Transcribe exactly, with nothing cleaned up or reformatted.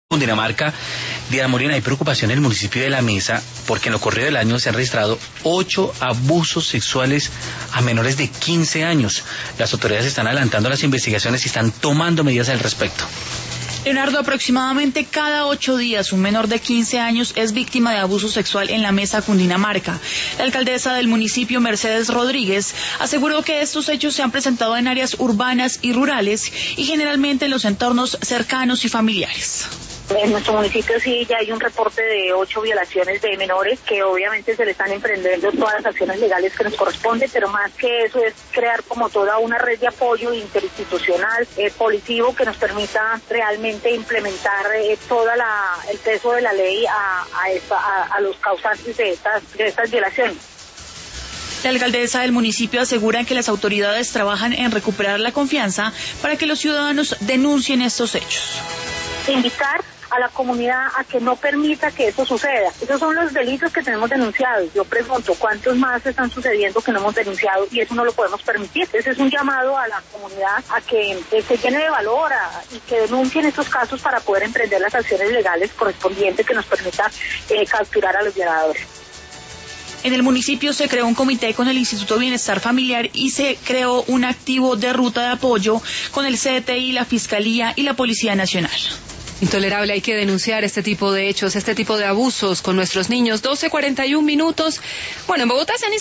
Cundinamarca, Diana Morena, hay preocupación en el municipio de La Mesa porque en lo corrido del año se han registrado ocho abusos sexuales a menores de quince años. Las autoridades están adelantando las investigaciones y están tomando medidas al respecto. Leonardo, aproximadamente cada ocho días un menor de quince años es víctima de abuso sexual en La Mesa, Cundinamarca. La alcaldesa del municipio, Mercedes Rodríguez, aseguró que estos hechos se han presentado en áreas urbanas y rurales y generalmente en los entornos cercanos y familiares. En nuestro municipio sí ya hay un reporte de ocho violaciones de menores que obviamente se le están emprendiendo todas las acciones legales que nos corresponden, pero más que eso es crear como toda una red de apoyo interinstitucional, eh, policivo, que nos permita realmente implementar eh, toda la el peso de la ley a, a, esta, a, a los causantes de estas, de estas violaciones. La alcaldesa del municipio asegura que las autoridades trabajan en recuperar la confianza para que los ciudadanos denuncien estos hechos. Invitar a la comunidad a que no permita que eso suceda. Esos son los delitos que tenemos denunciados. Yo pregunto, ¿cuántos más están sucediendo que no hemos denunciado? Y eso no lo podemos permitir. Ese es un llamado a la comunidad a que eh, se llene de valor a, y que denuncien estos casos para poder emprender las acciones legales correspondientes que nos permita eh, capturar a los violadores. En el municipio se creó un comité con el Instituto Bienestar Familiar y se creó un activo de ruta de apoyo con el C D T I, la Fiscalía y la Policía Nacional. Intolerable, hay que denunciar este tipo de hechos, este tipo de abusos con nuestros niños. doce cuarenta y un minutos. Bueno, en Bogotá se han